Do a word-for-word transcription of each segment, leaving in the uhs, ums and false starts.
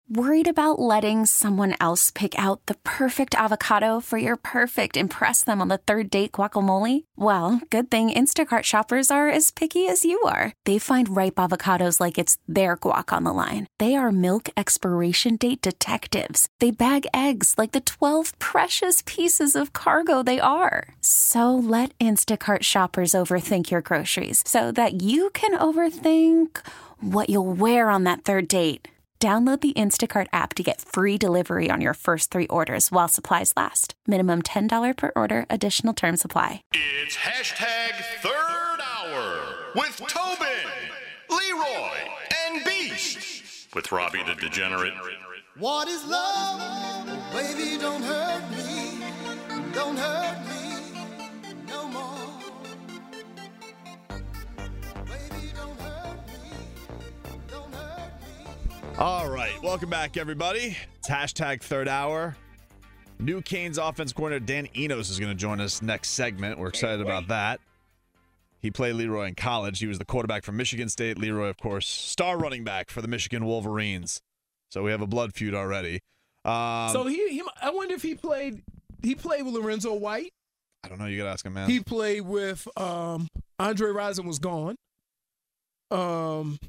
Worried about letting someone else pick out the perfect avocado for your perfect impress them on the third date guacamole? Well, good thing Instacart shoppers are as picky as you are. They find ripe avocados like it's their guac on the line. They are milk expiration date detectives. They bag eggs like the twelve precious pieces of cargo they are. So let Instacart shoppers overthink your groceries so that you can overthink what you'll wear on that third date. Download the Instacart app to get free delivery on your first three orders while supplies last. Minimum ten dollars per order. Additional terms apply. It's hashtag third hour with Tobin, Leroy, and Beast. With Robbie the Degenerate. What is love? Baby, don't hurt me. Don't hurt me no more. Baby, don't hurt me. Don't hurt me. All right, welcome back, everybody. It's hashtag third hour. New Canes offense coordinator Dan Enos is going to join us next segment. We're excited about that. He played Leroy in college. He was the quarterback from Michigan State. Leroy, of course, star running back for the Michigan Wolverines. So we have a blood feud already. Um, so he, he, I wonder if he played. He played with Lorenzo White. I don't know. You got to ask him, man. He played with um, Andre Rison was gone. Um.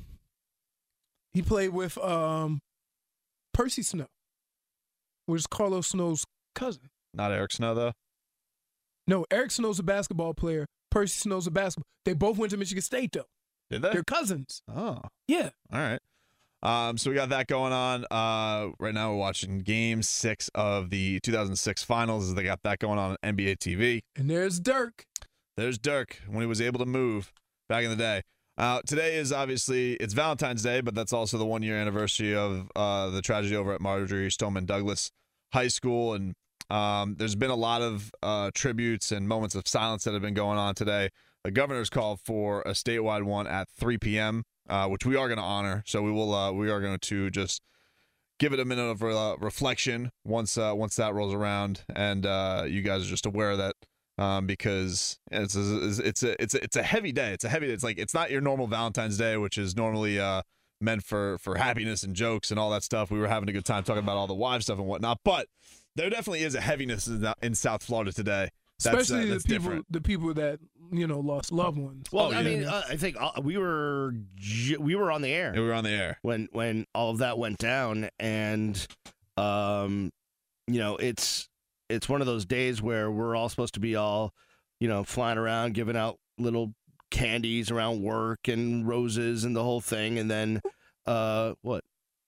He played with um, Percy Snow, which is Carlos Snow's cousin. Not Eric Snow, though? No, Eric Snow's a basketball player. Percy Snow's a basketball. They both went to Michigan State, though. Did they? They're cousins. Oh. Yeah. All right. Um, so we got that going on. Uh, right now we're watching Game six of the two thousand six Finals. They got that going on on N B A T V. And there's Dirk. There's Dirk when he was able to move back in the day. Uh, today is obviously, it's Valentine's Day, but that's also the one-year anniversary of uh, the tragedy over at Marjorie Stoneman Douglas High School. And um, there's been a lot of uh, tributes and moments of silence that have been going on today. The governor's called for a statewide one at three p.m., uh, which we are going to honor. So we will, uh, we are going to just give it a minute of uh, reflection once uh, once that rolls around. And uh, you guys are just aware that. Um, because it's a, it's a it's a it's a heavy day. It's a heavy. It's like it's not your normal Valentine's Day, which is normally uh, meant for for happiness and jokes and all that stuff. We were having a good time talking about all the wives stuff and whatnot, but there definitely is a heaviness in, in South Florida today. That's, Especially uh, that's the people different. the people that you know lost loved ones. Well, Oh, I yeah. mean, uh, I think uh, we were j- we were on the air. Yeah, we were on the air when when all of that went down, and um, you know, it's it's one of those days where we're all supposed to be all. You know, flying around, giving out little candies around work and roses and the whole thing. And then, uh, what?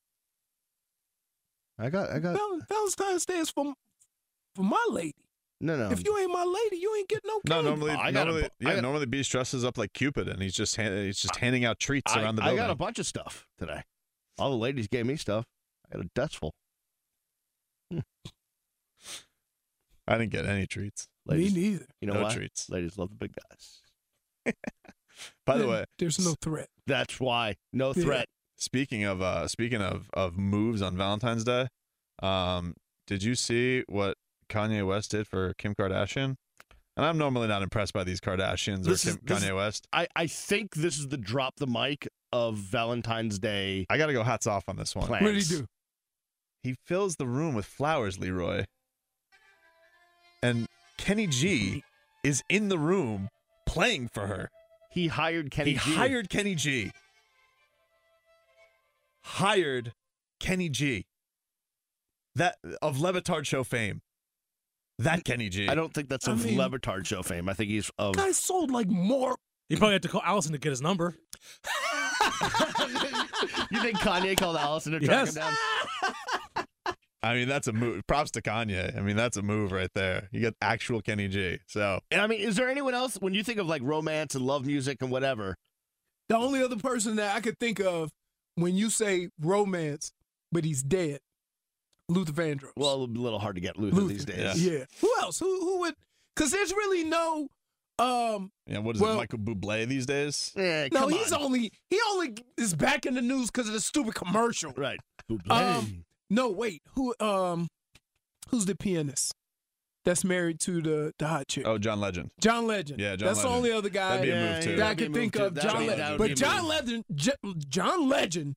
I got, I got. Val- Valentine's Day is for, for my lady. No, no. If you ain't my lady, you ain't getting no No, candy. normally, I got a normally, bu- I yeah, got- normally Beast dresses up like Cupid, and he's just hand, he's just handing out treats I, around the I building. got a bunch of stuff today. All the ladies gave me stuff. I got a desk full. I didn't get any treats. Ladies, Me neither. you know No why? treats. Ladies love the big guys. By the Yeah, way, there's no threat. That's why. No Yeah. threat. Speaking of uh, speaking of, of moves on Valentine's Day, um, did you see what Kanye West did for Kim Kardashian? And I'm normally not impressed by these Kardashians This or is- Kim, this Kanye is- West. I, I think this is the drop the mic of Valentine's Day. I got to go hats off on this one. Plan. What did he do? He fills the room with flowers, Leroy. And Kenny G is in the room playing for her. He hired Kenny he G. hired Kenny G. Hired Kenny G. That of Levitard Show fame. That Kenny G. I don't think that's I of mean- Levitard Show fame. I think he's of. Guy sold like more. He probably had to call Allison to get his number. You think Kanye called Allison to track Yes. him down? I mean, that's a move. Props to Kanye. I mean, that's a move right there. You get actual Kenny G. So And I mean, is there anyone else when you think of like romance and love music and whatever? The only other person that I could think of when you say romance, but he's dead, Luther Vandross. Well, a little hard to get Luther, Luther. these days. Yeah. Who else? Who who would? Because there's really no. Um. yeah, what is Well- it, Michael Bublé these days? Yeah, No, come he's on. only he only is back in the news because of the stupid commercial. Right. Um. No, wait. Who? Um. Who's the pianist that's married to the the hot chick? Oh, John Legend. John Legend. Yeah, John That's Legend. the only other guy That'd be a Yeah, move too. yeah. that I That'd be could a think move, of. too. John That'd be- Legend. that would But be a John move. Legend, J- John Legend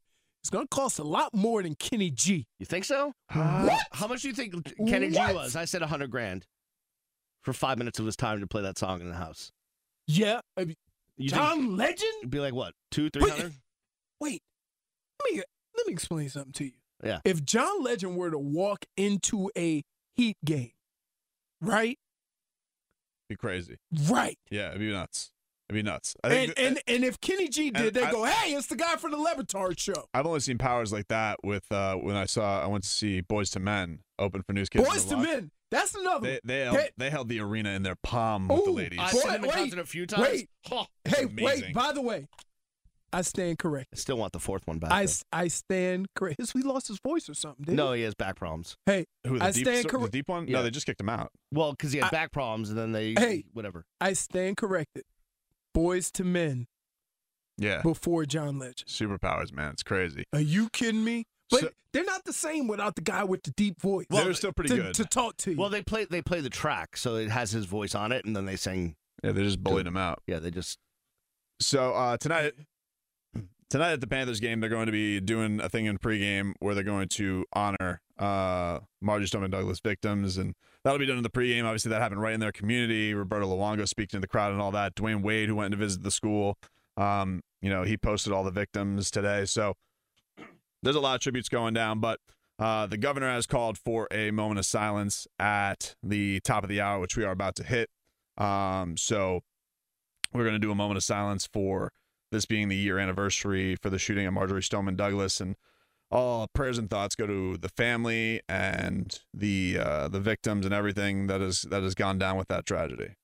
It's going to cost a lot more than Kenny G. You think so? What? How much do you think Kenny G What? was? I said a hundred grand for five minutes of his time to play that song in the house. Yeah. I mean, You John think Legend? it'd be like what, two, three Wait. hundred? Wait. Let me, let me explain something to you. Yeah. If John Legend were to walk into a Heat game, right? Be crazy. Right. Yeah, it'd be nuts. It'd be nuts. I And, think that- and and if Kenny G did, and they I- go, hey, it's the guy from the Levitard show. I've only seen powers like that with uh, when I saw I went to see Boys to Men open for News Kids. on Boys the to Block. Men. That's another They one. they held, Hey. they held the arena in their palm with the Ooh, ladies. I've Boy, seen him in wait, concert a few times. wait. Huh. Hey, amazing. wait, by the way, I stand I corrected. still want the fourth one back. I, though. I stand correct. His, he lost his voice or something, didn't No, he has back problems. he? Hey, Who the I deep, stand the correct. deep one? Yeah. No, they just kicked him out. Well, because he had I- back problems, and then they Hey. whatever. I stand corrected. Boys to Men Yeah, before John Legend. superpowers, man, it's crazy. Are you kidding me? But So- they're not the same without the guy with the deep voice. Well, they're still pretty to, good. to talk to you. Well, they play they play the track, so it has his voice on it, and then they sing. Yeah, they just bullied him out. Yeah, they just So uh, tonight, tonight at the Panthers game, they're going to be doing a thing in pregame where they're going to honor uh, Marjorie Stoneman Douglas victims, and that'll be done in the pregame. Obviously, that happened right in their community. Roberto Luongo speaking to the crowd and all that. Dwayne Wade, who went to visit the school, um, you know, he posted all the victims today. So there's a lot of tributes going down, but uh, the governor has called for a moment of silence at the top of the hour, which we are about to hit. Um, so we're going to do a moment of silence for this being the year anniversary for the shooting of Marjorie Stoneman Douglas, and all prayers and thoughts go to the family and the uh, the victims and everything that is that has gone down with that tragedy.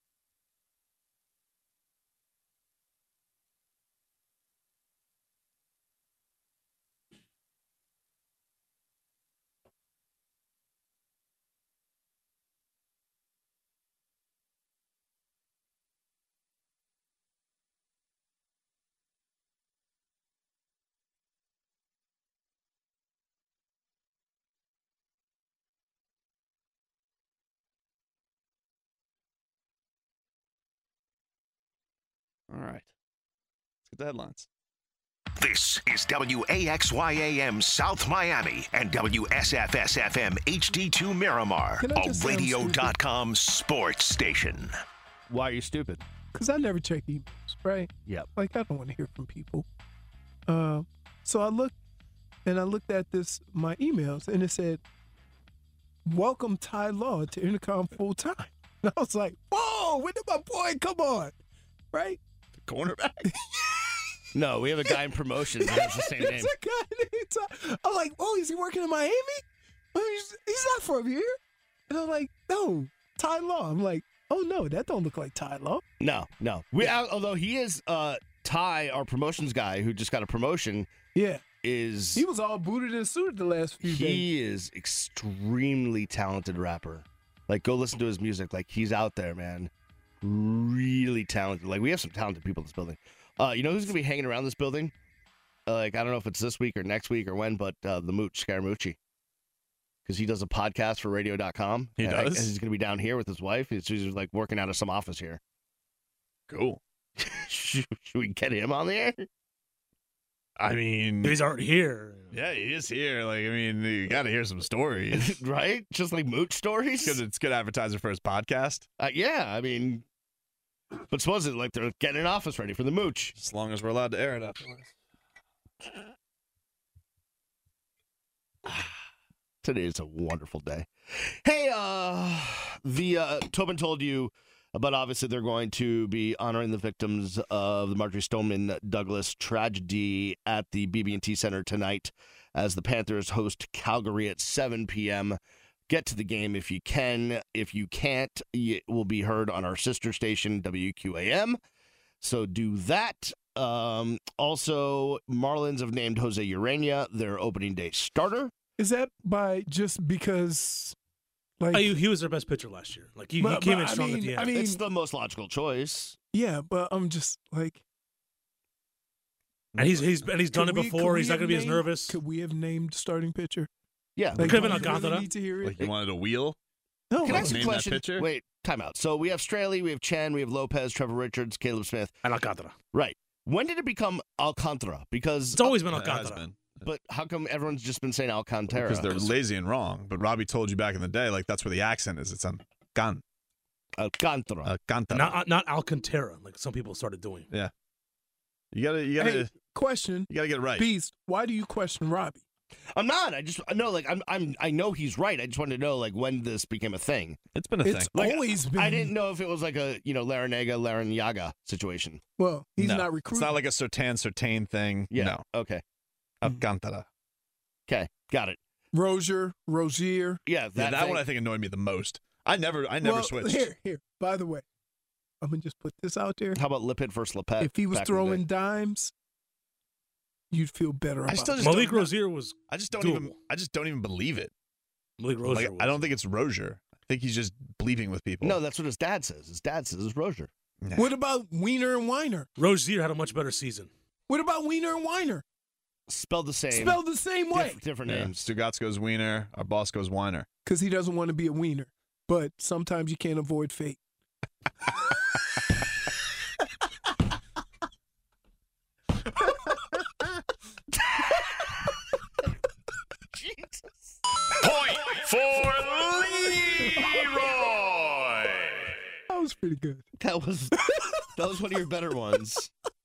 All right, let's get the headlines. This is W A X Y A M South Miami and W S F S F M H D two Miramar, Can I a just say I'm radio dot com sports station. why are you stupid? Because I never check emails, right? Yep. Like, I don't want to hear from people. Uh, so I looked, and I looked at this, my emails, and it said, welcome Ty Law to Intercom full time. And I was like, whoa, when did my boy come on? Right? Cornerback. No, we have a guy in promotion that has the same name. It's a guy named Ty. I'm like, oh, is he working in Miami? Oh, he's, he's not from here. And I'm like, no, Ty Law. I'm like, oh, no, that don't look like Ty Law. No, no. We although he is uh Ty, our promotions guy who just got a promotion, Yeah. is He was all booted and suited the last few days. he is extremely talented rapper. Like, go listen to his music. Like, he's out there, man. Really talented. Like, we have some talented people in this building. Uh, you know who's gonna be hanging around this building? Uh, like, I don't know if it's this week or next week or when, but uh, the Mooch Scaramucci, because he does a podcast for radio dot com. He and, does? And he's gonna be down here with his wife. He's, he's like working out of some office here. Cool. should, should we get him on the air? I mean, He's already here. yeah, he is here. Like, I mean, you got to hear some stories Right? Just like Mooch stories. because it's good advertising for his podcast. Uh, yeah, I mean, but supposedly, like, they're getting an office ready for the Mooch. As long as we're allowed to air it afterwards. Today is a wonderful day. Hey, uh, the uh, Tobin told you about, obviously, they're going to be honoring the victims of the Marjorie Stoneman Douglas tragedy at the B B and T Center tonight as the Panthers host Calgary at seven p.m. Get to the game if you can. If you can't, it will be heard on our sister station, W Q A M. So do that. Um, also, Marlins have named Jose Urania their opening day starter. Is that by just because, like, Oh, he, he was their best pitcher last year. Like he, he But- came but in I strong at mean- the end. I mean- It's the most logical choice. yeah, but I'm just like, and he's he's and he's done could it we- could before. we He's not have going to be as named- nervous. Could we have named starting pitcher? Yeah. Like, Could've been do you really Alcantara. need to hear it? Like, you wanted a wheel? No, Can I like, ask you a name that question? pitcher? Wait, time out. So we have Straley, we have Chen, we have Lopez, Trevor Richards, Caleb Smith. And Alcantara. Right. When did it become Alcantara? Because It's always been It has Alcantara. been. but how come everyone's just been saying Alcantara? Because they're lazy and wrong. But Robbie told you back in the day, like that's where the accent is. It's on can. Alcantara. Alcantara. Not not Alcantara, like some people started doing. Yeah. You gotta, you gotta, Hey, question. you gotta get it right. Beast, why do you question Robbie? I'm not. I just no, like I'm. I'm. I know he's right. I just wanted to know like when this became a thing. It's been a It's thing. Like, always been. I didn't know if it was like a you know Larinaga Larinaga situation. Well, he's No, not recruiting. It's not like a Sertan Sertain thing. Yeah. No. Okay. Alcantara. Okay. Got it. Rozier, Rozier. Yeah. Yeah, That, that thing. one I think annoyed me the most. I never, I never well, switched. Here, here. By the way, I'm gonna just put this out there. How about Lipid versus Lepet? If he was back in the throwing day? dimes, you'd feel better about I still it. just Malik don't, Rozier was I just don't doable. even, I just don't even believe it. Malik Rozier. Like, was. I don't think it's Rozier. I think he's just bleeping with people. No, that's what his dad says. His dad says it's Rozier. Nah. What about Wiener and Weiner? Rozier had a much better season. What about Wiener and Weiner? Spelled the same. Spelled the same way. diff- different Yeah. names. Stugatz goes Wiener. Our boss goes Weiner. Because he doesn't want to be a wiener. But sometimes you can't avoid fate. Jesus. Point for Leroy. That was pretty good. That was that was one of your better ones.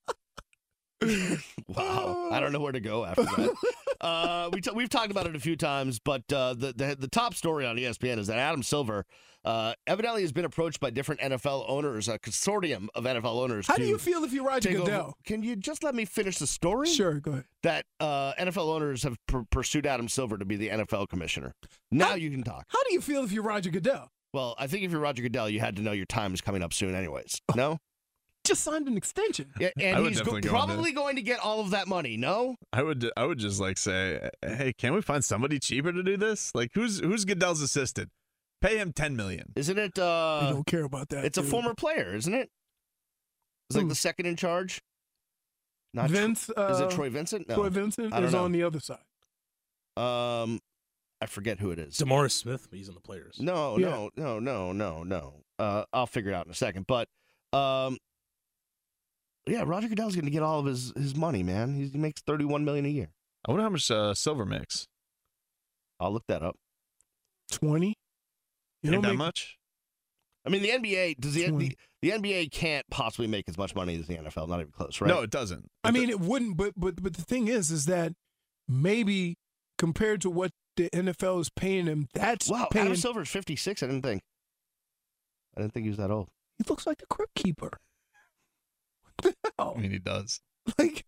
Wow, I don't know where to go after that. Uh, we t- we've talked about it a few times, but uh, the, the the top story on E S P N is that Adam Silver uh, evidently has been approached by different N F L owners, a consortium of N F L owners. How to do you feel if you're Roger take over- Goodell? Can you just let me finish the story? Sure, go ahead. That uh, N F L owners have pur- pursued Adam Silver to be the N F L commissioner. Now How- you can talk. How do you feel if you're Roger Goodell? Well, I think if you're Roger Goodell, you had to know your time is coming up soon, anyways. No. Just signed an extension. Yeah, I and would he's go- definitely go into- probably going to get all of that money. No. I would, I would just like say, hey, can we find somebody cheaper to do this? Like, who's who's Goodell's assistant? Pay him ten million. Isn't it? we Uh, don't care about that. it's a dude. former player, isn't it? It's like Who? the second in charge. Not Tro- Vince. Uh, is it Troy Vincent? No. Troy Vincent I don't is know. on the other side. Um, I forget who it is. Demaris Smith, he's on the players. No, Yeah. no, no, no, no, no. Uh, I'll figure it out in a second. But, um, yeah, Roger Goodell's going to get all of his, his money, man. He's, he makes thirty-one million dollars a year. I wonder how much uh, Silver makes. I'll look that up. twenty. You Ain't don't that make much? I mean, the N B A does the, twenty. the the N B A can't possibly make as much money as the N F L. Not even close, right? No, it doesn't. I mean, it wouldn't, but but but the thing is, is that maybe compared to what the N F L is paying him, that's Wow, paying. Adam Silver's fifty-six. I didn't think. I didn't think he was that old. He looks like the crypt keeper. What the hell? I mean, he does. Like,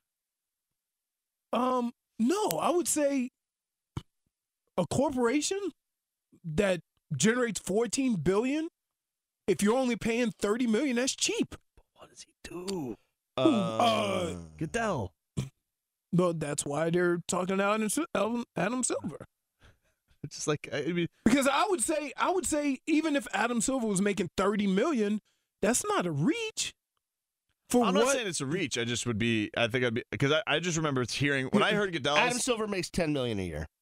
um, no, I would say a corporation that generates fourteen billion. If you're only paying thirty million, that's cheap. What does he do? Who, uh, Goodell. Well, that's why they're talking to Adam, Sil- Adam Adam Silver. It's just like, I mean, Because I would say, I would say, even if Adam Silver was making thirty million, that's not a reach. For I'm what? not saying it's a reach. I just would be, I think I'd be, because I, I just remember hearing, when I heard Goodell's. Adam Silver makes ten million dollars a year.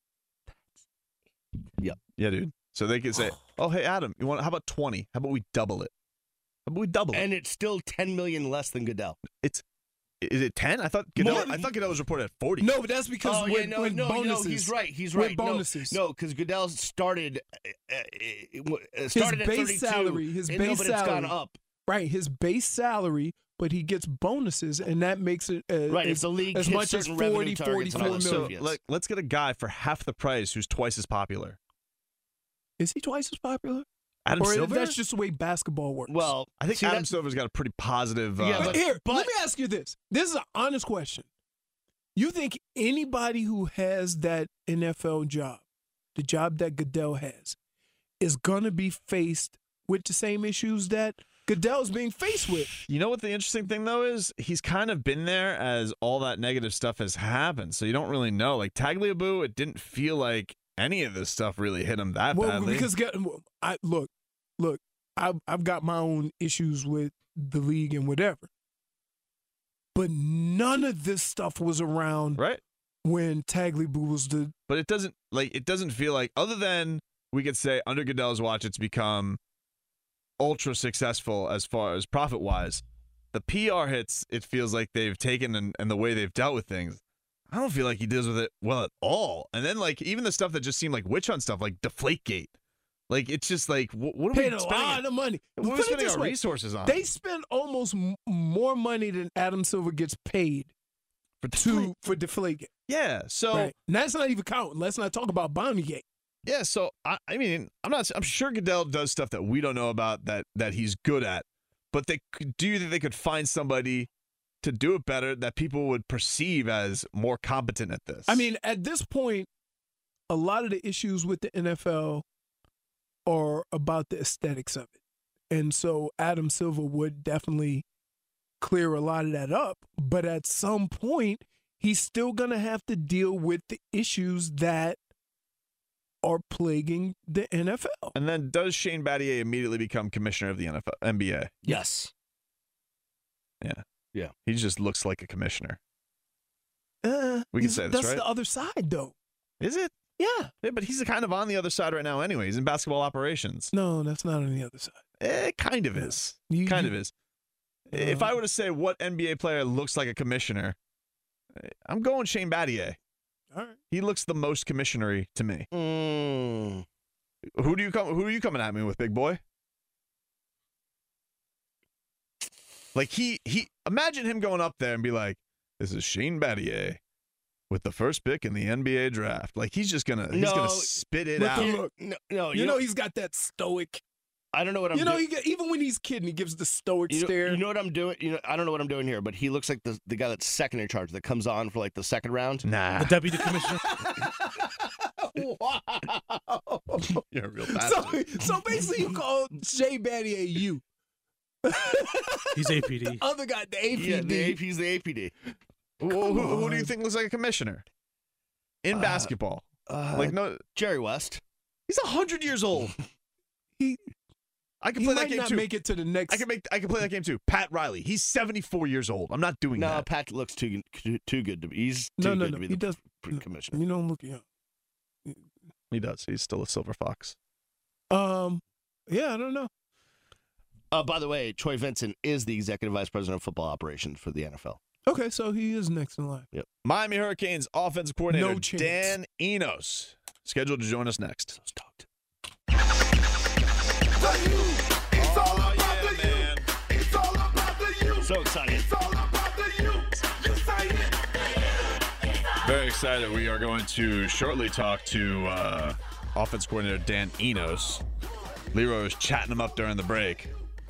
Yeah, dude. So they could say, oh, hey, Adam, you want, how about twenty? How about we double it? How about we double it? And it's still ten million dollars less than Goodell. It's, is it ten? I thought Goodell, More- I thought Goodell was reported at forty. No, but that's because oh, with, yeah, no, with no, bonuses. no, he's right. He's With right. No, bonuses. No, because Goodell started uh, uh, His started at base thirty-two, salary, his and base no, but it's salary. gone up. Right, his base salary, but he gets bonuses, and that makes it uh, Right, if as, the league as hits much as certain revenue forty, targets and forty-four all that million. stuff, yes. Like, let's get a guy for half the price who's twice as popular. Is he twice as popular? Adam or Silver? that's just the way basketball works? Well, I think see, Adam that- Silver's got a pretty positive. Uh, Yeah, But but- here, but- let me ask you this. This is an honest question. You think anybody who has that N F L job, the job that Goodell has, is going to be faced with the same issues that Goodell's being faced with? You know what the interesting thing, though, is he's kind of been there as all that negative stuff has happened. So you don't really know. Like Tagliabue, it didn't feel like any of this stuff really hit him that Well, badly. because get- I look, look, I've I've got my own issues with the league and whatever, but none of this stuff was around right? when Tagliabue was the. But it doesn't like it doesn't feel like, other than we could say under Goodell's watch, it's become ultra successful as far as profit wise. The P R hits, it feels like they've taken and, and the way they've dealt with things. I don't feel like he deals with it well at all. And then, like, even the stuff that just seemed like witch hunt stuff, like Deflategate. Like, it's just like, what, what are Paid we a spending? lot of money. What are we Put it spending this our way. resources on? They spend almost m- more money than Adam Silver gets paid for to for Deflategate. Yeah, so Right. And that's not even counting. Let's not talk about Bountygate. yeah, so I, I mean, I'm not. I'm sure Goodell does stuff that we don't know about that that he's good at. But they could- do you think they could find somebody to do it better that people would perceive as more competent at this? I mean, at this point, a lot of the issues with the N F L are about the aesthetics of it. And so Adam Silver would definitely clear a lot of that up. But at some point, he's still going to have to deal with the issues that are plaguing the N F L. And then does Shane Battier immediately become commissioner of the N F L, N B A? Yes. Yeah. Yeah. He just looks like a commissioner. Uh, We can he's- say this, that's right? the other side, though. Is it? Yeah. Yeah, but he's kind of on the other side right now anyway. He's in basketball operations. No, that's not on the other side. It kind of is. You- kind you- of is. If I were to say what N B A player looks like a commissioner, I'm going Shane Battier. All right. He looks the most commissionery to me. Mm. Who do you come? Who are you coming at me with, big boy? Like he he. Imagine him going up there and be like, "This is Shane Battier with the first pick in the N B A draft." Like he's just gonna he's No. gonna spit it Look, out. look. No, no You, you, know, know, he's got that stoic. I don't know what I'm You know, doing. he get, even when he's kidding, he gives the stoic You know, stare. you know what I'm doing? You know, I don't know what I'm doing here, but he looks like the the guy that's second in charge that comes on for like the second round. Nah, The deputy commissioner. Wow. you're a real So, bastard. so basically, you call Shea Battier you. He's A P D. The other guy, the A P D. Yeah, the A P, he's the A P D. Who, who, who do you on. think looks like a commissioner in Uh, basketball? Uh, Like no, Jerry West. he's a hundred years old. He, I can he play that might game not too. make it to the next. I can make. I can play that game too. Pat Riley. He's seventy-four years old. I'm not doing No, that. Pat looks too too, too good to be. He's too no, no, good no. to be He the does. p- commissioner. You don't look young. He does. He's still a silver fox. Um, yeah, I don't know. Uh, by the way, Troy Vincent is the executive vice president of football operations for the N F L. Okay, so he is next in line. Miami Hurricanes offensive coordinator No chance. Dan Enos scheduled to join us next. Stoked. Oh yeah, man. So excited. Very excited. We are going to shortly talk to uh, offense coordinator Dan Enos. Leroy was chatting him up during the break.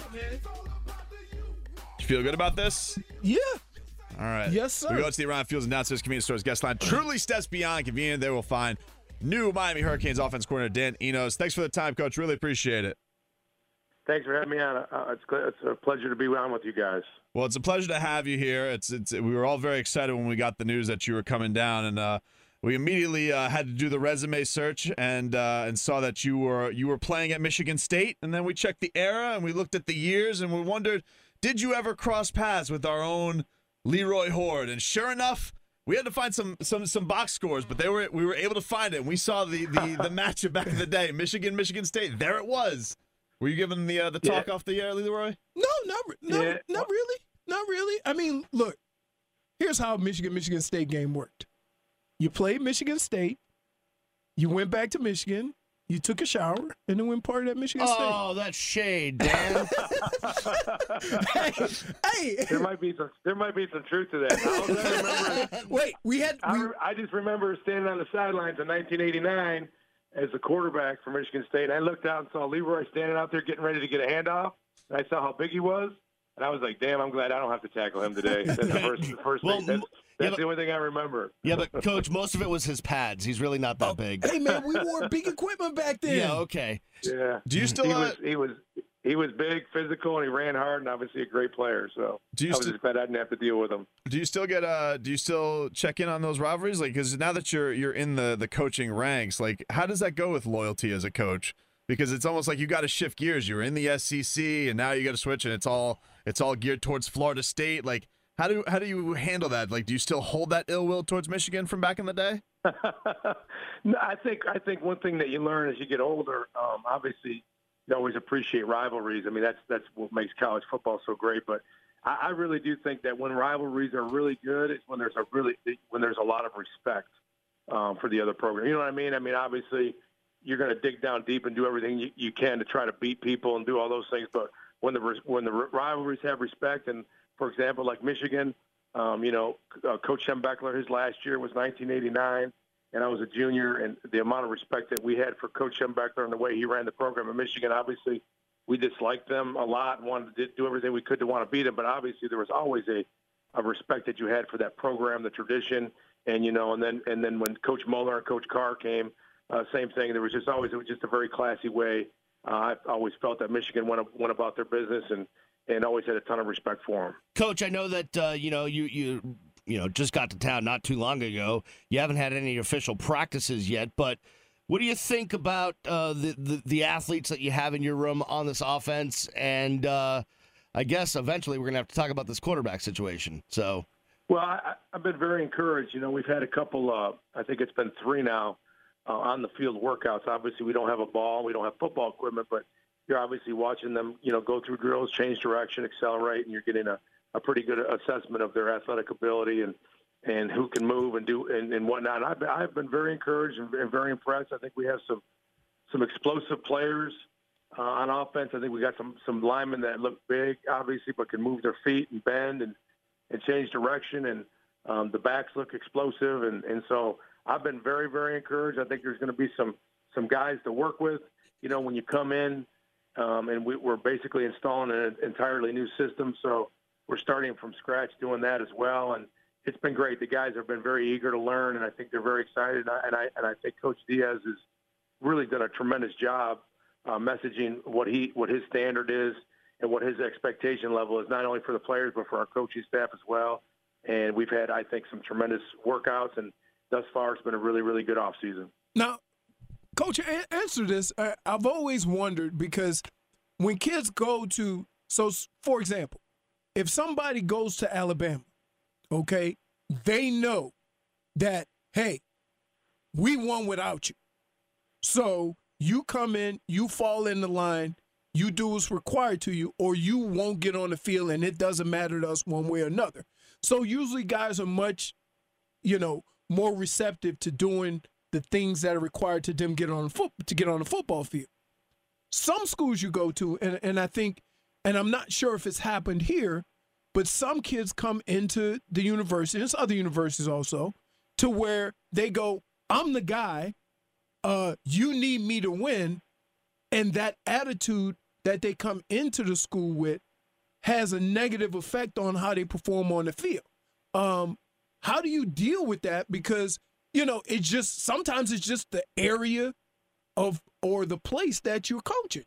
You feel good about this? Yeah. All right. Yes, sir. We go to the Around Fields Announcers Convenience Stores guest line. Truly steps beyond convenient. They will find new Miami Hurricanes offense coordinator Dan Enos. Thanks for the time, Coach. Really appreciate it. Thanks for having me on. Uh, it's, it's a pleasure to be on with you guys. Well, it's a pleasure to have you here. It's it's we were all very excited when we got the news that you were coming down, and uh, we immediately uh, had to do the resume search and uh, and saw that you were you were playing at Michigan State, and then we checked the era and we looked at the years and we wondered, did you ever cross paths with our own Leroy Horde? And sure enough, we had to find some some some box scores, but they were we were able to find it. And we saw the the the matchup back in the day, Michigan Michigan State. There it was. Were you giving the uh, the talk Yeah. off the air, Leroy? No, not re- no, Yeah. not really, not really. I mean, look, here's how Michigan Michigan State game worked. You played Michigan State, you went back to Michigan, you took a shower, and then went party at Michigan Oh, that's shade, Dan. State. hey, There might be some. There might be some truth to that. All I remember, wait, we had I, we, re- I just remember standing on the sidelines in nineteen eighty-nine as a quarterback for Michigan State. And I looked out and saw Leroy standing out there getting ready to get a handoff. And I saw how big he was, and I was like, "Damn, I'm glad I don't have to tackle him today." That's the first, the first Well, thing. That's, yeah, that's but- the only thing I remember. Yeah, but coach, most of it was his pads. He's really not that big. hey man, we wore big equipment back then. Yeah, okay. Yeah. Do you still He uh, was. He was. He was big, physical, and he ran hard, and obviously a great player. So Do you I was still- just glad I didn't have to deal with him. Do you still get uh? Do you still check in on those rivalries? Like, because now that you're you're in the the coaching ranks, like, how does that go with loyalty as a coach? Because it's almost like you got to shift gears. You were in the S E C, and now you got to switch, and it's all it's all geared towards Florida State. Like, how do how do you handle that? Like, do you still hold that ill will towards Michigan from back in the day? No, I think I think one thing that you learn as you get older, um, obviously, you always appreciate rivalries. I mean, that's that's what makes college football so great. But I, I really do think that when rivalries are really good, it's when there's a really when there's a lot of respect um, for the other program. You know what I mean? I mean, obviously, you're going to dig down deep and do everything you, you can to try to beat people and do all those things. But when the when the rivalries have respect, and for example, like Michigan, um, you know, uh, Coach Schembechler, his last year was nineteen eighty-nine, and I was a junior, and the amount of respect that we had for Coach Schembechler and the way he ran the program in Michigan, obviously, we disliked them a lot and wanted to do everything we could to want to beat them. But obviously, there was always a, a respect that you had for that program, the tradition, and you know, and then and then when Coach Muller and Coach Carr came, uh, same thing. There was just always it was just a very classy way. Uh, I've always felt that Michigan went went about their business and, and always had a ton of respect for them. Coach, I know that uh, you know you you you know just got to town not too long ago. You haven't had any official practices yet, but what do you think about uh, the, the the athletes that you have in your room on this offense? And uh, I guess eventually we're going to have to talk about this quarterback situation. So, well, I, I've been very encouraged. You know, we've had a couple. Uh, I think it's been three now. Uh, on the field workouts. Obviously, we don't have a ball, we don't have football equipment, but you're obviously watching them, you know, go through drills, change direction, accelerate, and you're getting a, a pretty good assessment of their athletic ability and, and who can move and do and, and whatnot. And I've been, I've been very encouraged and, and very impressed. I think we have some some explosive players uh, on offense. I think we got some some linemen that look big, obviously, but can move their feet and bend and, and change direction. And um, the backs look explosive, and and so. I've been very, very encouraged. I think there's going to be some some guys to work with. You know, when you come in, um, and we, we're basically installing an entirely new system, so we're starting from scratch doing that as well. And it's been great. The guys have been very eager to learn, and I think they're very excited. And I and I, and I think Coach Diaz has really done a tremendous job uh, messaging what he what his standard is and what his expectation level is, not only for the players but for our coaching staff as well. And we've had, I think, some tremendous workouts and. Thus far, it's been a really, really good offseason. Now, Coach, answer this. I've always wondered because when kids go to – so, for example, if somebody goes to Alabama, okay, they know that, hey, we won without you. So you come in, you fall in the line, you do what's required to you, or you won't get on the field, and it doesn't matter to us one way or another. So usually guys are much, you know, more receptive to doing the things that are required to them get on the foot to get on the football field. Some schools you go to, and, and I think, and I'm not sure if it's happened here, but some kids come into the university, and it's other universities also, to where they go, I'm the guy, uh, you need me to win, and that attitude that they come into the school with has a negative effect on how they perform on the field. Um, How do you deal with that? Because, you know, it's just sometimes it's just the area of or the place that you're coaching.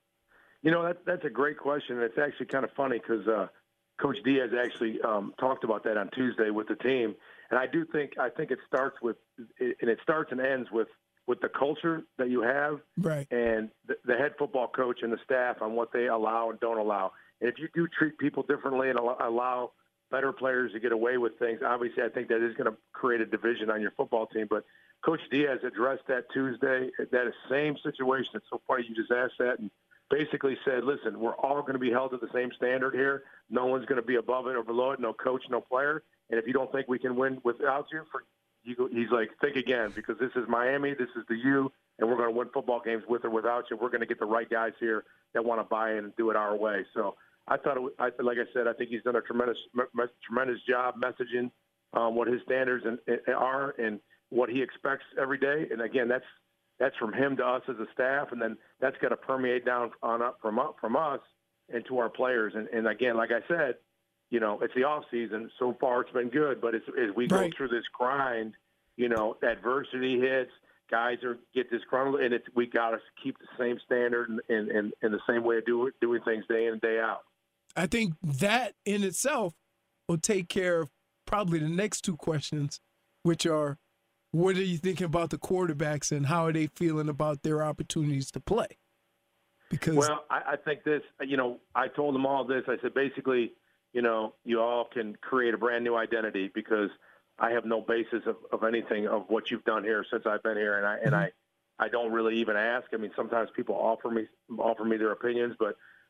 You know, that, that's a great question. It's actually kind of funny because uh, Coach Diaz actually um, talked about that on Tuesday with the team. And I do think I think it starts with and it starts and ends with, with the culture that you have right. and the, the head football coach and the staff on what they allow and don't allow. And if you do treat people differently and allow, allow better players to get away with things, obviously I think that is going to create a division on your football team. But Coach Diaz addressed that Tuesday, that same situation. It's so funny you just asked that, and basically said, listen, we're all going to be held to the same standard here. No one's going to be above it or below it, no coach, no player. And if you don't think we can win without you, for, you he's like, think again, because this is Miami, this is the U, and we're going to win football games with or without you. We're going to get the right guys here that want to buy in and do it our way. So I thought, it was, I, like I said, I think he's done a tremendous, me, tremendous job messaging um, what his standards and, and are and what he expects every day. And again, that's that's from him to us as a staff, and then that's got to permeate down on up from up from us and to our players. And, and again, like I said, you know, it's the off season. So far, it's been good, but as, as we right. go through this grind, you know, adversity hits. Guys are get disgruntled, and it's we got to keep the same standard and, and, and, and the same way of do, doing things day in and day out. I think that in itself will take care of probably the next two questions, which are, what are you thinking about the quarterbacks and how are they feeling about their opportunities to play? Because well, I, I think this, you know, I told them all this. I said, basically, you know, you all can create a brand new identity because I have no basis of, of anything of what you've done here since I've been here. And I, mm-hmm. and I, I don't really even ask. I mean, sometimes people offer me, offer me their opinions, but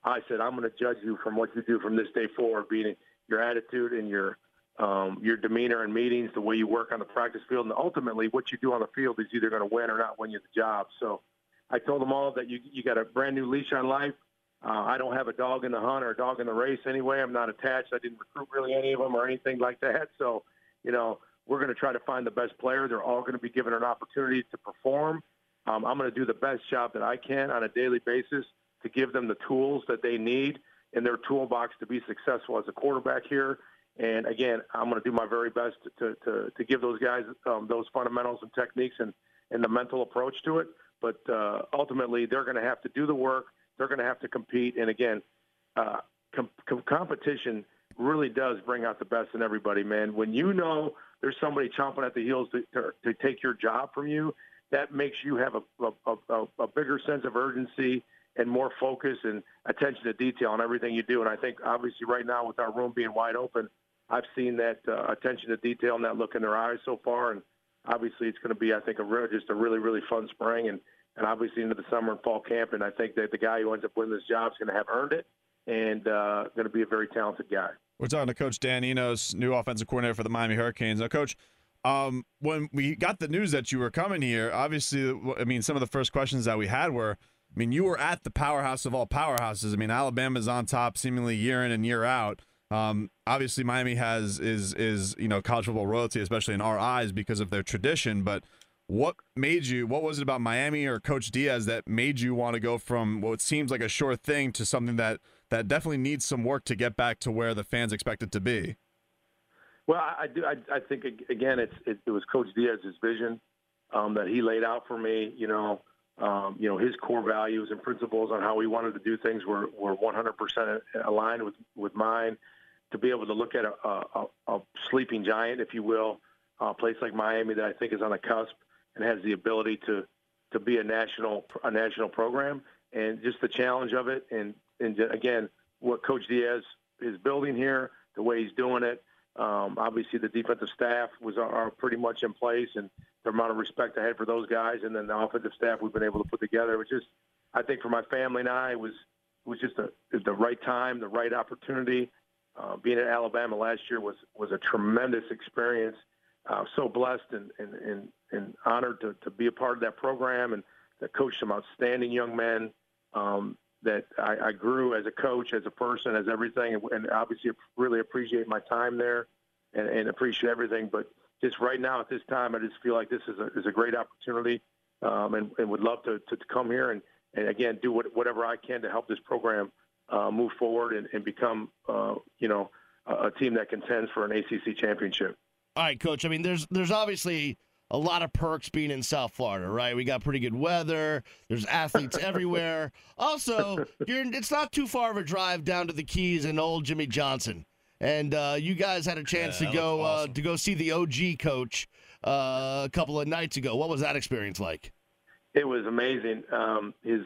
I said, I'm going to judge you from what you do from this day forward, being your attitude and your um, your demeanor in meetings, the way you work on the practice field, and ultimately what you do on the field is either going to win or not win you the job. So I told them all that you you got a brand new leash on life. Uh, I don't have a dog in the hunt or a dog in the race anyway. I'm not attached. I didn't recruit really any of them or anything like that. So, you know, we're going to try to find the best player. They're all going to be given an opportunity to perform. Um, I'm going to do the best job that I can on a daily basis to give them the tools that they need in their toolbox to be successful as a quarterback here. And again, I'm going to do my very best to to, to give those guys um, those fundamentals and techniques and, and the mental approach to it. But uh, ultimately, they're going to have to do the work. They're going to have to compete. And again, uh, com- com- competition really does bring out the best in everybody, man. When you know there's somebody chomping at the heels to, to, to take your job from you, that makes you have a, a, a, a bigger sense of urgency and more focus and attention to detail on everything you do. And I think obviously right now with our room being wide open, I've seen that uh, attention to detail and that look in their eyes so far. And obviously it's going to be, I think, a real, just a really, really fun spring and, and obviously into the summer and fall camp. And I think that the guy who ends up winning this job is going to have earned it and uh, going to be a very talented guy. We're talking to Coach Dan Enos, new offensive coordinator for the Miami Hurricanes. Now, Coach, um, when we got the news that you were coming here, obviously, I mean, some of the first questions that we had were, I mean, you were at the powerhouse of all powerhouses. I mean, Alabama's on top seemingly year in and year out. Um, obviously, Miami has is is you know college football royalty, especially in our eyes, because of their tradition. But what made you? What was it about Miami or Coach Diaz that made you want to go from what seems like a sure thing to something that that definitely needs some work to get back to where the fans expect it to be? Well, I, I do. I, I think again, it's it, it was Coach Diaz's vision um, that he laid out for me. You know. Um, you know, his core values and principles on how he wanted to do things were, were one hundred percent aligned with, with mine. To be able to look at a, a, a sleeping giant, if you will, a place like Miami that I think is on the cusp and has the ability to, to be a national a national program, and just the challenge of it, and, and again, what Coach Diaz is building here, the way he's doing it. Um, obviously, the defensive staff was are, are pretty much in place, and the amount of respect I had for those guys, and then the offensive staff we've been able to put together. It was just, I think, for my family and I, it was it was just a, the right time, the right opportunity. Uh, being at Alabama last year was was a tremendous experience. Uh, so blessed and and, and, and honored to, to be a part of that program and to coach some outstanding young men. Um, that I, I grew as a coach, as a person, as everything, and, and obviously really appreciate my time there and, and appreciate everything. But just right now at this time, I just feel like this is a, is a great opportunity um, and, and would love to, to, to come here and, and again, do what, whatever I can to help this program uh, move forward and, and become, uh, you know, a, a team that contends for an A C C championship. All right, Coach. I mean, there's there's obviously a lot of perks being in South Florida, right? We got pretty good weather. There's athletes everywhere. Also, you're, it's not too far of a drive down to the Keys and old Jimmy Johnson. And uh, you guys had a chance yeah, to go awesome. uh, to go see the O G coach uh, a couple of nights ago. What was that experience like? It was amazing. Um, his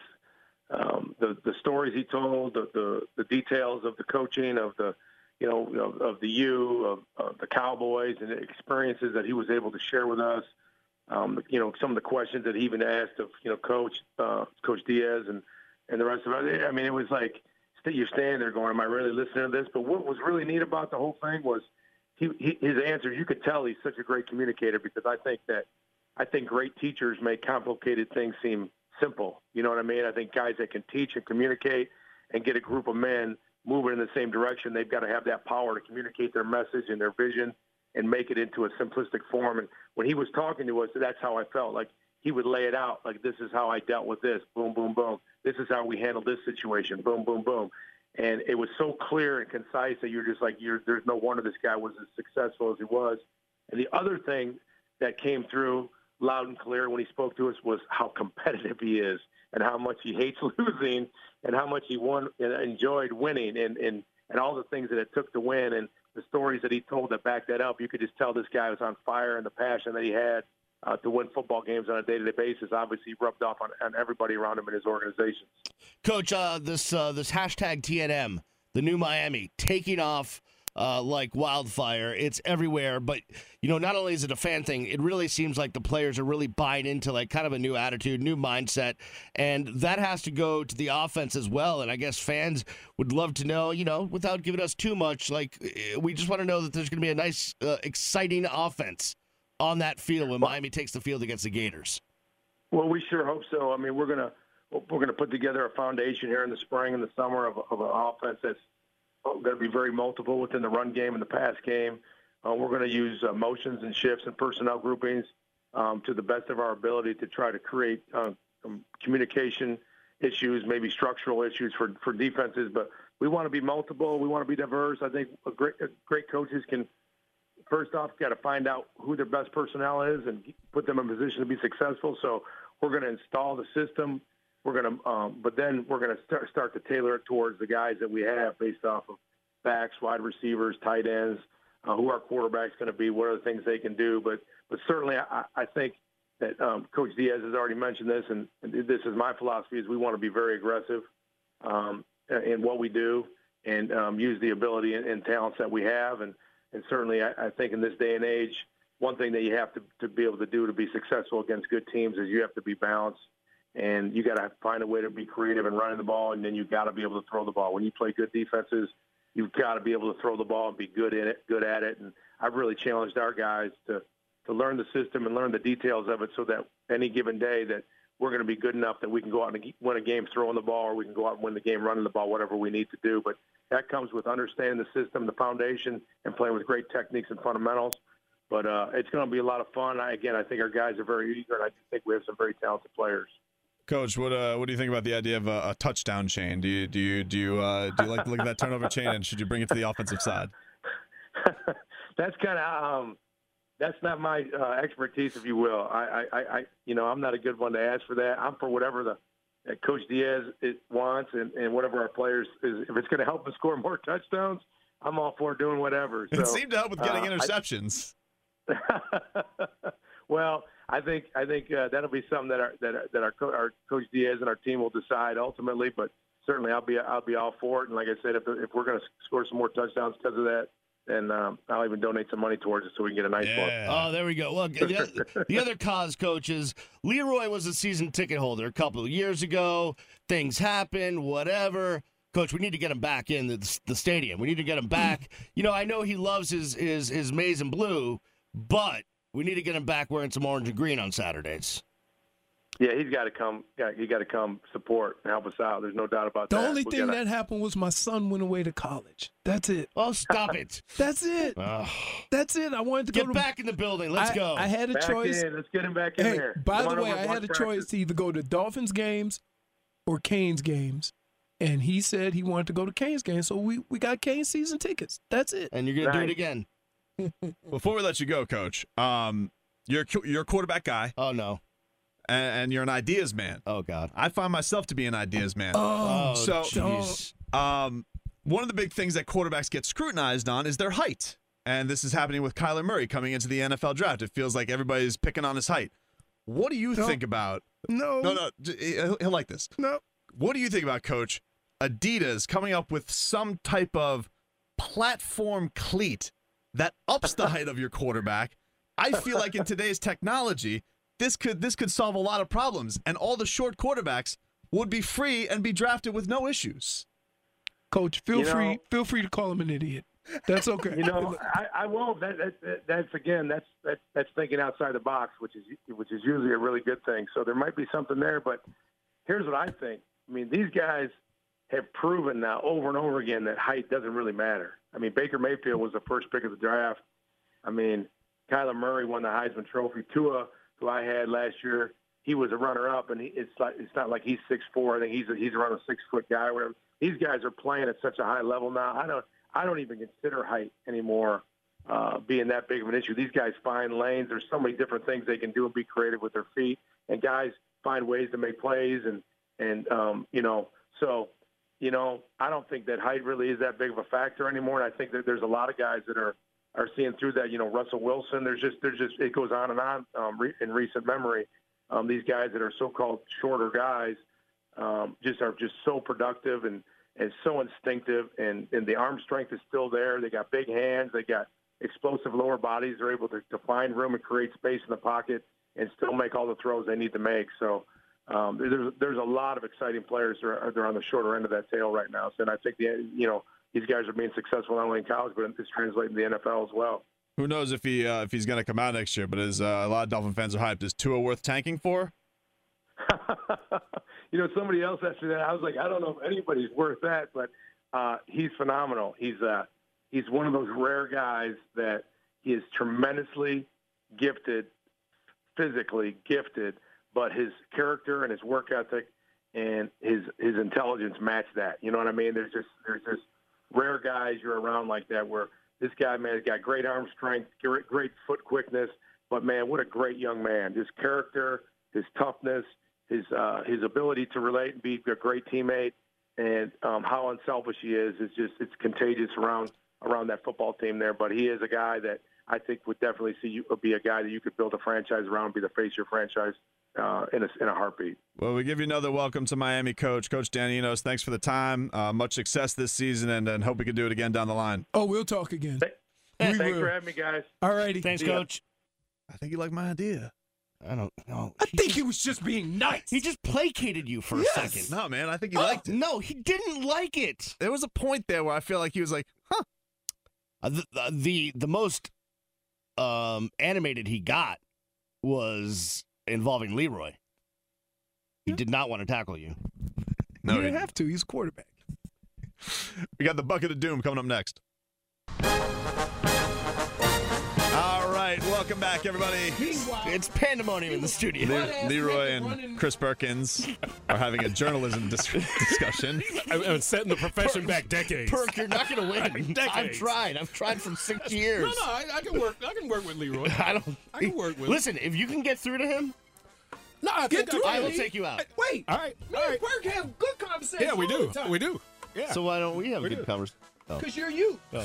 um, the the stories he told, the, the the details of the coaching, of the you know of, of the U, of, of the Cowboys, and the experiences that he was able to share with us. Um, you know, some of the questions that he even asked of you know Coach uh, Coach Diaz and, and the rest of it. I mean, it was like you're standing there going, "Am I really listening to this?" But what was really neat about the whole thing was he, he his answers. You could tell he's such a great communicator, because I think that I think great teachers make complicated things seem simple. You know what I mean? I think guys that can teach and communicate and get a group of men moving in the same direction, they've got to have that power to communicate their message and their vision and make it into a simplistic form. And when he was talking to us, that's how I felt. Like he would lay it out, like, this is how I dealt with this, boom, boom, boom. This is how we handled this situation, boom, boom, boom. And it was so clear and concise that you're just like, you're, there's no wonder this guy was as successful as he was. And the other thing that came through loud and clear when he spoke to us was how competitive he is and how much he hates losing and how much he won and enjoyed winning and, and, and all the things that it took to win. And the stories that he told that backed that up, you could just tell this guy was on fire, and the passion that he had uh, to win football games on a day-to-day basis obviously rubbed off on, on everybody around him in his organization. Coach, uh, this uh, this hashtag T N M, the new Miami, taking off uh, like wildfire. It's everywhere. But, you know, not only is it a fan thing, it really seems like the players are really buying into like kind of a new attitude, new mindset. And that has to go to the offense as well. And I guess fans would love to know, you know, without giving us too much, like we just want to know that there's going to be a nice, uh, exciting offense on that field when Miami takes the field against the Gators. Well, we sure hope so. I mean, we're gonna we're gonna put together a foundation here in the spring and the summer of, of an offense that's going to be very multiple within the run game and the pass game. Uh, we're going to use uh, motions and shifts and personnel groupings um, to the best of our ability to try to create uh, um, communication issues, maybe structural issues for, for defenses. But we want to be multiple. We want to be diverse. I think a great a great coaches can. First off, got to find out who their best personnel is and put them in position to be successful. So we're going to install the system. We're going to, um, but then we're going to start, start to tailor it towards the guys that we have based off of backs, wide receivers, tight ends, uh, who our quarterback's going to be, what are the things they can do. But but certainly, I, I think that um, Coach Diaz has already mentioned this, and, and this is my philosophy: is we want to be very aggressive um, in what we do and um, use the ability and, and talents that we have. And And certainly, I, I think in this day and age, one thing that you have to, to be able to do to be successful against good teams is you have to be balanced, and you got to find a way to be creative in running the ball, and then you got to be able to throw the ball. When you play good defenses, you've got to be able to throw the ball and be good in it, good at it. And I've really challenged our guys to to learn the system and learn the details of it, so that any given day that we're going to be good enough that we can go out and win a game throwing the ball, or we can go out and win the game running the ball, whatever we need to do. But that comes with understanding the system, the foundation, and playing with great techniques and fundamentals. But uh, it's going to be a lot of fun. I, again, I think our guys are very eager, and I think we have some very talented players. Coach, what uh, what do you think about the idea of a, a touchdown chain? Do you do you do you uh, do you like to look at that turnover chain, and should you bring it to the offensive side? That's kind of um, that's not my uh, expertise, if you will. I, I, I, you know, I'm not a good one to ask for that. I'm for whatever the that Coach Diaz it wants, and, and whatever our players is. If it's going to help us score more touchdowns, I'm all for doing whatever. So, it seemed to help with getting uh, interceptions. I, well, I think I think uh, that'll be something that our that our, that our, co- our Coach Diaz and our team will decide ultimately. But certainly, I'll be I'll be all for it. And like I said, if if we're going to score some more touchdowns because of that, then um, I'll even donate some money towards it so we can get a nice yeah. one. Oh, there we go. Well, the, the other cause, coaches, Leroy was a season ticket holder a couple of years ago. Things happen, whatever. Coach, we need to get him back in the, the stadium. We need to get him back. You know, I know he loves his, his, his maize and blue, but we need to get him back wearing some orange and green on Saturdays. Yeah, he's got to come. He got to come support and help us out. There's no doubt about the that. The only we thing gotta... that happened was my son went away to college. That's it. Oh, stop it. That's it. Oh. That's it. I wanted to get go to... back in the building. Let's I, go. I had a back choice. In. Let's get him back in hey, there. By Come the way, I had a practice. choice to either go to Dolphins games or Canes games. And he said he wanted to go to Canes games, so we, we got Canes season tickets. That's it. And you're going to nice. do it again. Before we let you go, Coach, um, you're, you're a quarterback guy. Oh, no. And, and you're an ideas man. Oh, God. I find myself to be an ideas man. Oh, so jeez. um, one of the big things that quarterbacks get scrutinized on is their height. And this is happening with Kyler Murray coming into the N F L draft. It feels like everybody's picking on his height. What do you no. think about No. No, no. He'll, he'll like this. No. What do you think about, Coach, Adidas coming up with some type of platform cleat that ups the height of your quarterback? I feel like in today's technology, this could this could solve a lot of problems, and all the short quarterbacks would be free and be drafted with no issues. Coach, feel You know- free feel free to call him an idiot. That's okay. You know, I, I won't. That, that, that, that's again, that's that's that's thinking outside the box, which is which is usually a really good thing. So there might be something there, but here's what I think. I mean, these guys have proven now over and over again that height doesn't really matter. I mean, Baker Mayfield was the first pick of the draft. I mean, Kyler Murray won the Heisman Trophy. Tua, who I had last year, he was a runner-up, and he, it's like it's not like he's six foot four. I think he's a, he's around a six-foot guy. Or whatever. These guys are playing at such a high level now. I don't I don't even consider height anymore uh, being that big of an issue. These guys find lanes. There's so many different things they can do and be creative with their feet, and guys find ways to make plays, and and um, you know so. You know, I don't think that height really is that big of a factor anymore. And I think that there's a lot of guys that are, are seeing through that. You know, Russell Wilson. There's just there's just it goes on and on um, re- in recent memory. Um, these guys that are so-called shorter guys um, just are just so productive and and so instinctive, and, and the arm strength is still there. They got big hands. They got explosive lower bodies. They're able to, to find room and create space in the pocket and still make all the throws they need to make. So um, there's there's a lot of exciting players that are, they're on the shorter end of that tail right now. So, and I think the you know these guys are being successful not only in college but it's translating to the N F L as well. Who knows if he uh, if he's going to come out next year? But as uh, a lot of Dolphin fans are hyped, is Tua worth tanking for? You know, somebody else asked me that. I was like, I don't know if anybody's worth that, but uh, he's phenomenal. He's uh, he's one of those rare guys that he is tremendously gifted, physically gifted, but his character and his work ethic and his his intelligence match that. You know what I mean? There's just there's just rare guys you're around like that where this guy, man, has got great arm strength, great, great foot quickness, but, man, what a great young man. His character, his toughness, his uh, his ability to relate and be a great teammate, and um, how unselfish he is is just it's contagious around around that football team there. But he is a guy that I think would definitely see you be a guy that you could build a franchise around, be the face of your franchise uh, in a in a heartbeat. Well, we give you another welcome to Miami, Coach. Coach Dan Enos, thanks for the time. Uh, much success this season, and, and hope we can do it again down the line. Oh, we'll talk again. Th- Thanks will. for having me, guys. All righty. Thanks, See ya. Coach. I think you like my idea. I don't know. I think he was just being nice. He just placated you for Yes. a second. No, man, I think he Oh, liked it. No, he didn't like it. There was a point there where I feel like he was like, huh. Uh, the, the the the most um, animated he got was involving Leroy. He did not want to tackle you. No, he he didn't didn't. have to. He's a quarterback. We got the Bucket of Doom coming up next. All right, welcome back, everybody. It's pandemonium in the studio. Le- Leroy and Chris Perkins are having a journalism dis- discussion. I've been setting the profession back decades. Perk, you're not going to win. I've Decades. tried. I've tried for six years. No, no, I, I can work. I can work with Leroy. I don't. I can work with. Listen, if you can get through to him, No, I Get think through I, I it. will take you out. Wait. All right, Me all and right. Quirk have good conversations. Yeah, we all do. the time. We do. Yeah. So why don't we have a good do. conversation? Because you're you. All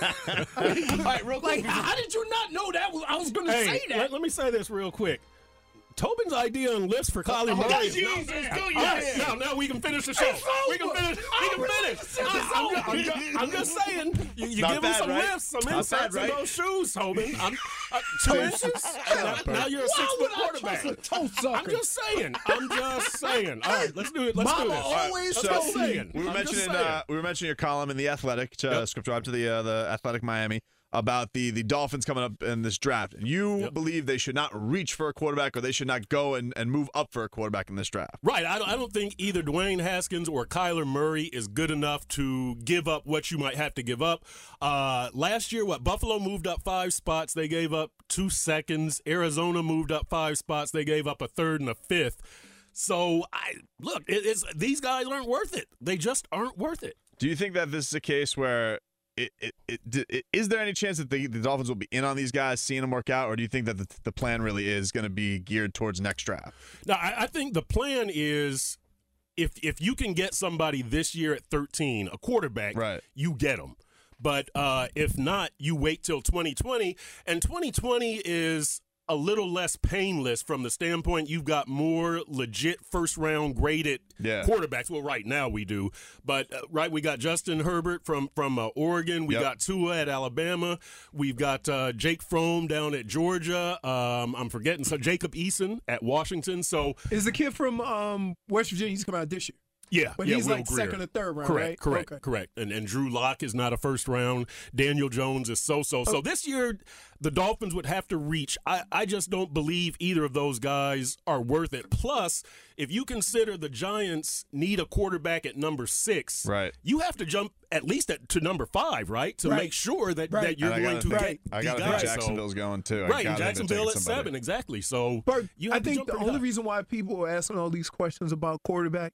right, real quick. Like, how did you not know that? Was, I was going to Hey, say that. let, let me say this real quick. Tobin's idea on lists for Kylie Murray. God, is not Jesus, bad. do All your right, thing. now, now we can finish the show. It's We can over. finish. We I'm can ready finish. to see I'm, this I'm, over. I'm, ju- I'm just saying. You, you Not give him bad, some right? lifts, some Not inserts bad, right? in those shoes, Tobin. I'm, uh, two inches. Now, now you're a Why six would foot I quarterback. trust a toe sucker? I'm just saying. I'm just saying. All right, let's do it. Let's Mama do this. always Let's told just me. saying. We were I'm just mentioning saying. uh, we were mentioning your column in the Athletic, uh, Yep. script drive to the uh, the Athletic Miami about the the Dolphins coming up in this draft. You Yep. believe they should not reach for a quarterback, or they should not go and, and move up for a quarterback in this draft. Right. I don't, I don't think either Dwayne Haskins or Kyler Murray is good enough to give up what you might have to give up. Uh, last year, what, Buffalo moved up five spots. They gave up two seconds. Arizona moved up five spots. They gave up a third and a fifth. So, I look, it, it's these guys aren't worth it. They just aren't worth it. Do you think that this is a case where it, it, it, d- it is there any chance that the, the Dolphins will be in on these guys, seeing them work out, or do you think that the, the plan really is going to be geared towards next draft? Now, I, I think the plan is if if you can get somebody this year at thirteen, a quarterback, Right. you get them. But uh, if not, you wait till twenty twenty. And twenty twenty is a little less painless from the standpoint you've got more legit first-round graded Yeah. quarterbacks. Well, right now we do. But, uh, right, we got Justin Herbert from, from uh, Oregon. We Yep. got Tua at Alabama. We've got uh, Jake Fromm down at Georgia. Um, I'm forgetting. So Jacob Eason at Washington. So, Is the kid from um, West Virginia? He's coming out this year. yeah. But yeah, he's Will like Grier. second or third round, Correct, right? correct, Okay. correct. And and Drew Lock is not a first round. Daniel Jones is so-so. Oh. So this year, the Dolphins would have to reach. I, I just don't believe either of those guys are worth it. Plus, if you consider the Giants need a quarterback at number six, Right. you have to jump at least at, to number five, right, to Right. make sure that, Right. that you're And I going gotta to think, get I the gotta guys. think So- Jacksonville's going too. I right, gotta and think they're Jacksonville taking at somebody. seven, exactly. So But you I have to think jump the pretty only high. reason why people are asking all these questions about quarterback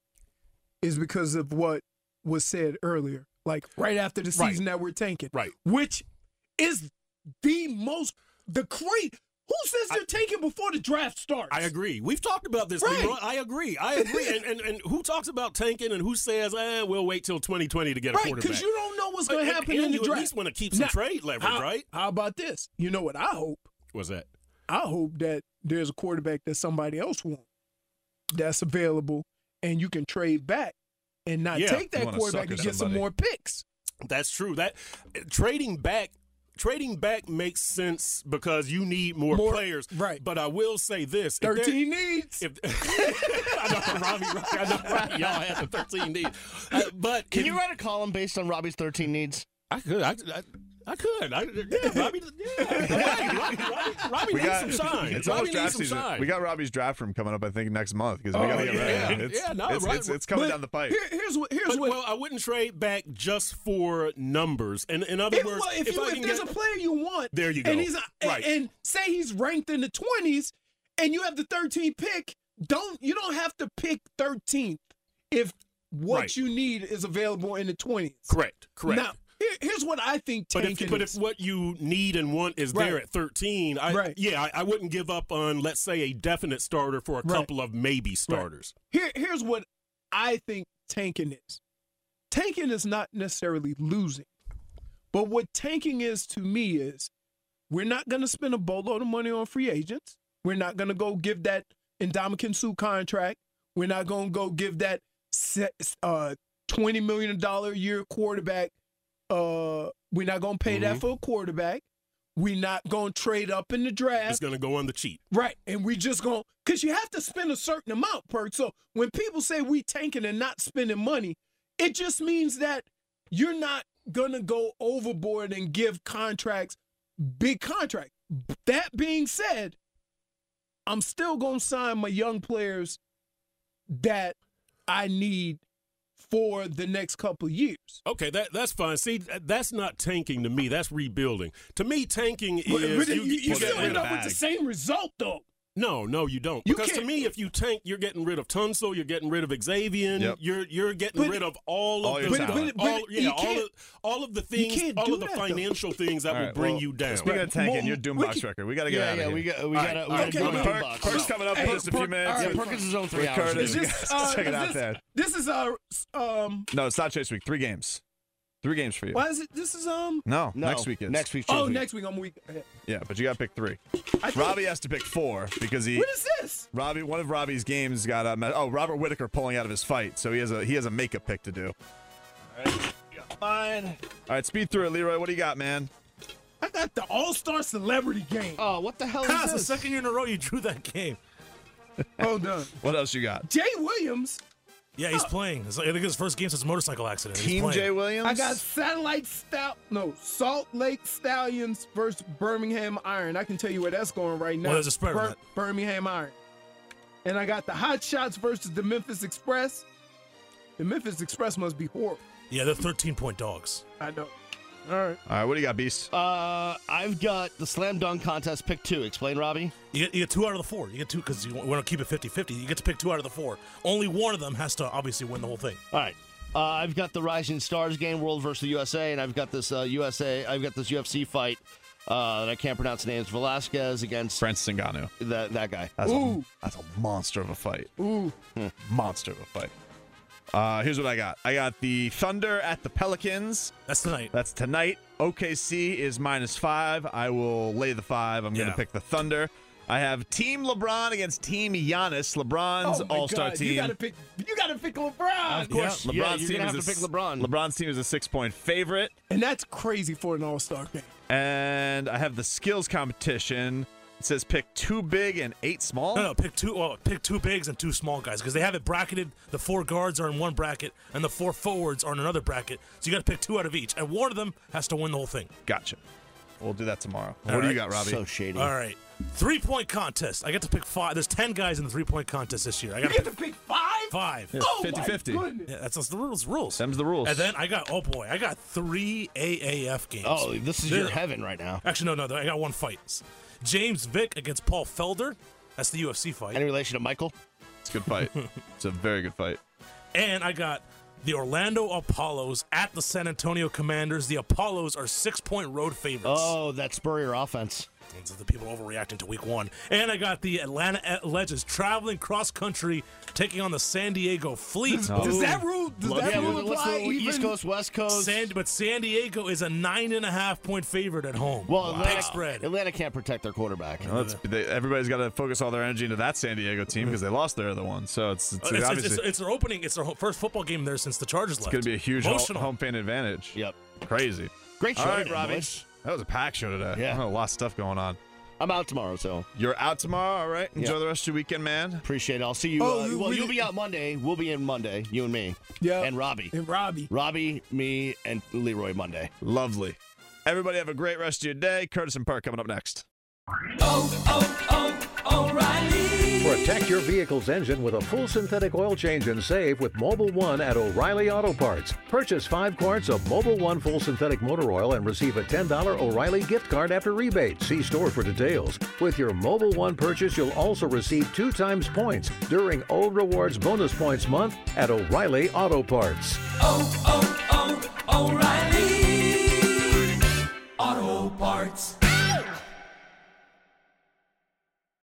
is because of what was said earlier, like right after the Right. season that we're tanking, Right. which is the most the great. Who says they're taking before the draft starts? I agree. We've talked about this, Right. Leroy. I agree. I agree. and, and and who talks about tanking and who says, eh, we'll wait till twenty twenty to get a Right, quarterback? because you don't know what's going And- to happen and in the you at draft. least want to keep some Now, trade leverage, how, right? How about this? You know what I hope? What's that? I hope that there's a quarterback that somebody else wants that's available, and you can trade back and not Yeah, take you that wanna quarterback sucker and get some somebody. more picks. That's true. That trading back trading back makes sense because you need more, More- players. right. But I will say this. if there- thirteen needs. If, I know, Robbie, Robbie, I know, Robbie, y'all had the thirteen needs. Uh, but Can if- you write a column based on Robbie's thirteen needs? I could. I, I, I could. I, yeah, Robbie, yeah. Robbie, Robbie, Robbie, Robbie We needs got some shine. It's Robbie almost needs draft some season. shine. We got Robbie's draft room coming up, I think, next month because we Oh, got to get yeah. ready. It's, Yeah, no, it's, right. it's, it's coming But down the pipe. Here, here's what. Here's But, what. well, I wouldn't trade back just for numbers. And in other if, words, well, if, you, I if can there's get, a player you want, There you go. and he's a, Right. and, and say he's ranked in the twenties, and you have the thirteenth pick, don't you don't have to pick thirteenth if what Right. you need is available in the twenties. correct, correct. Now, here, here's what I think But tanking if, but is. if what you need and want is there Right. at thirteen, I, Right. yeah, I, I wouldn't give up on, let's say, a definite starter for a Right. couple of maybe starters. Here, here's what I think tanking is. Tanking is not necessarily losing. But what tanking is to me is we're not going to spend a boatload of money on free agents. We're not going to go give that Ndamukong Suh contract. We're not going to go give that se- uh, twenty million dollars a year quarterback. Uh, we're not going to pay that for a quarterback. We're not going to trade up in the draft. It's going to go on the cheap. Right. And we just going to, because you have to spend a certain amount, Perk. So when people say we tanking and not spending money, it just means that you're not going to go overboard and give contracts, big contract. That being said, I'm still going to sign my young players that I need for the next couple of years. Okay, that that's fine. See, that's not tanking to me. That's rebuilding. To me, tanking But, is but you, you, you still get rid end of up with the bag. same result, though. No, no, you don't. You Because to can't- me, if you tank, you're getting rid of Tunsil, you're getting rid of Xavier, Yep. you're you're getting But- rid of all All of your the talent. But- but- all, but yeah, you all can't- of all of the things, can't all do of the that, though. financial things that All will right, bring well, you down. Speaking of tanking, Well, your Doom we Box can- record. We got to get Yeah, out of yeah, here. we got we All got right, to all right, okay, go well, to Perk- box. Perk's coming up in Hey, just a few Perk- minutes. all right, Yeah, Perk is his own three Ricardo, hours. Is you this, guys uh, check it is out this, there. this is uh um No, it's not Chase Week. Three games. Three games for you. why is it this is um No, No, next week is. Next week. oh Tuesday. next week I'm a week ahead. Yeah, but you got to pick three. I think- Robbie has to pick four because he. What is this? Robbie, one of Robbie's games got a. me- Oh, Robert Whitaker pulling out of his fight, so he has a he has a makeup pick to do. All right, you got mine. All right, speed through it, Leroy. What do you got, man? I got the All-Star Celebrity Game. Oh, what the hell is That's the this? second year in a row you drew that game. Hold on. What else you got? Jay Williams. Yeah, he's playing. It's like, I think his first game since his motorcycle accident. He's Team playing. Jay Williams. I got Satellite Stout. No, Salt Lake Stallions versus Birmingham Iron. I can tell you where that's going right now. Well, there's a spread on that. Birmingham Iron. And I got the Hot Shots versus the Memphis Express. The Memphis Express must be horrible. Yeah, they're thirteen-point dogs. I know. All right. All right, what do you got, Beast? Uh, I've got the slam dunk contest pick two. Explain, Robbie. You get, you get two out of the four. You get two because you want to keep it fifty-fifty. You get to pick two out of the four. Only one of them has to obviously win the whole thing. All right. Uh, I've got the Rising Stars game, World versus the U S A, and I've got this uh, U S A. I've got this U F C fight uh, that I can't pronounce the names. Velasquez against Francis Ngannou. that that guy. That's a, Ooh. that's a monster of a fight. Ooh. Monster of a fight. Uh, here's what I got. I got the Thunder at the Pelicans. That's tonight. That's tonight. O K C is minus five. I will lay the five. I'm going Yeah. to pick the Thunder. I have Team LeBron against Team Giannis. LeBron's Oh my All-Star God. team. You gotta pick. You gotta pick LeBron. Of course. LeBron's Yeah, you're team gonna is have a to pick s- LeBron. LeBron's team is a six-point favorite. And that's crazy for an All-Star game. And I have the skills competition. It says pick two big and eight small. No, no, pick two. Well, pick two bigs and two small guys because they have it bracketed. The four guards are in one bracket and the four forwards are in another bracket. So you got to pick two out of each, and one of them has to win the whole thing. Gotcha. We'll do that tomorrow. All what do you right. got, Robbie? So shady. All right, three-point contest. I get to pick five. There's ten guys in the three-point contest this year. I You got get to to pick pick five. five. Oh fifty-fifty. my goodness. Yeah, that's, that's the rules. Rules. Them's the rules. And then I got oh boy, I got three A A F games. Oh, this is They're- your heaven right now. Actually, no, no, I got one fight. James Vick against Paul Felder. That's the U F C fight. Any relation to Michael? It's a good fight. It's a very good fight. And I got the Orlando Apollos at the San Antonio Commanders. The Apollos are six-point road favorites. Oh, that Spurrier offense. It's the people overreacting to week one. And I got the Atlanta Legends traveling cross country, taking on the San Diego Fleet. Does, does that rule? Does Love that yeah, rule what's apply? the even? East Coast, West Coast. San, but San Diego is a nine and a half point favorite at home. Well, Big Atlanta, spread. Atlanta can't protect their quarterback. Well, it's, they, everybody's got to focus all their energy into that San Diego team because they lost their other one. So it's it's, Uh, it's, obviously it's, it's, it's their opening. It's their ho- first football game there since the Chargers left. going to be a huge home, Emotional. home fan advantage. Yep. Crazy. Great show, All right, today, Robbie. boys. That was a packed show today. Yeah. Oh, a lot of stuff going on. I'm out tomorrow, so You're out tomorrow, all right? Enjoy Yeah. the rest of your weekend, man. appreciate it. I'll see you. Oh, uh, we- well, we you'll did- be out Monday. We'll be in Monday, you and me. Yeah. And Robbie. And Robbie. Robbie, me, and Leroy Monday. Lovely. Everybody have a great rest of your day. Curtis and Park coming up next. Protect your vehicle's engine with a full synthetic oil change and save with Mobile One at O'Reilly Auto Parts. Purchase five quarts of Mobile One full synthetic motor oil and receive a ten dollars O'Reilly gift card after rebate. See store for details. With your Mobile One purchase, you'll also receive two times points during O Rewards Bonus Points Month at O'Reilly Auto Parts. Oh, oh, oh, O'Reilly.